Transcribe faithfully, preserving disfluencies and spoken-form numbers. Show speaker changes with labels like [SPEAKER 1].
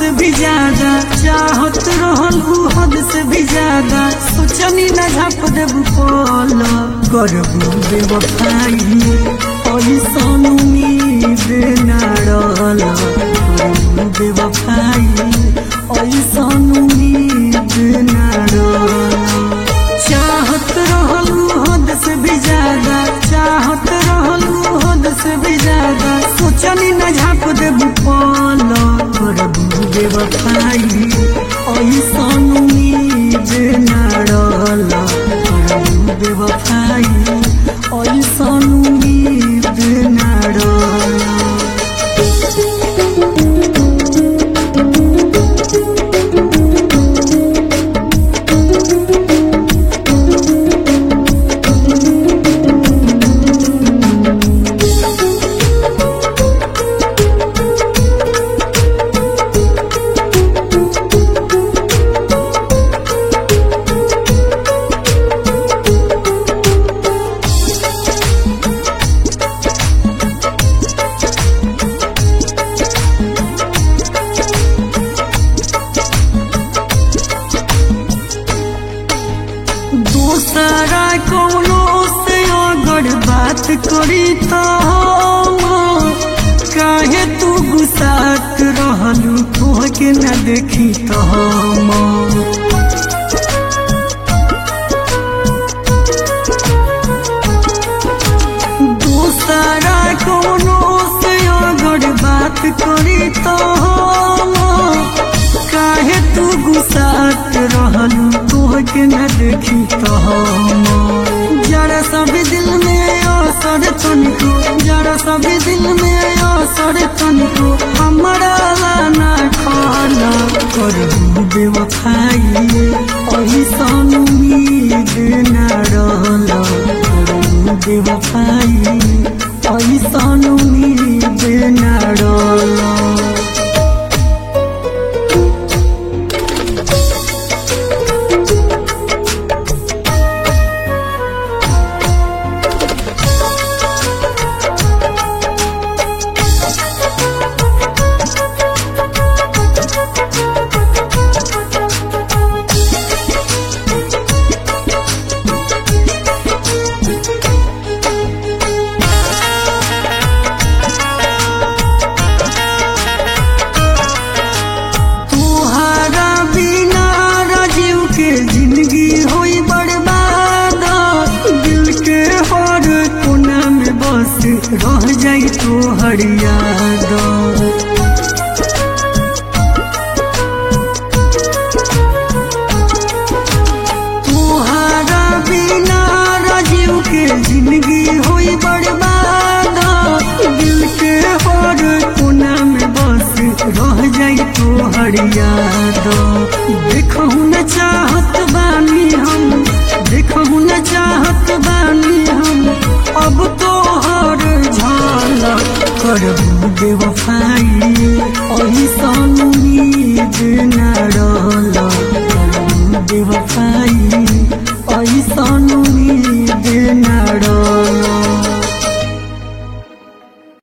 [SPEAKER 1] से भी ज्यादा चाहत रहल हद से भी ज्यादा सोचनी न झाप देबू पल करबू बेवफाई ऐसन उम्मीद न रहल करबू बेवफाई ऐसन उम्मीद न रहल चाहत रहल हद से भी ज्यादा चाहत रहल हद से भी ज्यादा सोचनी न झाप देबू पल करबू बेवफाई ऐसन उम्मीद न रहल करबू बेवफाई ऐसन उम्मीद न रहल दूसरा कोनो से अगर बात करी तो काहे तू गुस्सात रहलू तोहके न देखी तो हम दूसरा कोनो से अगर बात करी तो काहे तू गुस्सात रहलू तोहके न देखी तो हम जरा सभी दिल में असर तनिको जरा सभी दिल में असर तनिको हमारा लाना खाना करबू बेवफाई ऐसन उम्मीद न रहल करबू बेवफाई ऐसन उम्मीद न रहल रह जाई तोहर याद तोहरा बिना राजीव के जिंदगी होई बर्बाद दिल के हर कोना में बस रह जाई तोहर याद देखहु न चाहत बानी हम देखहु न चाहत बानी हम अब तो करबू बेवफाई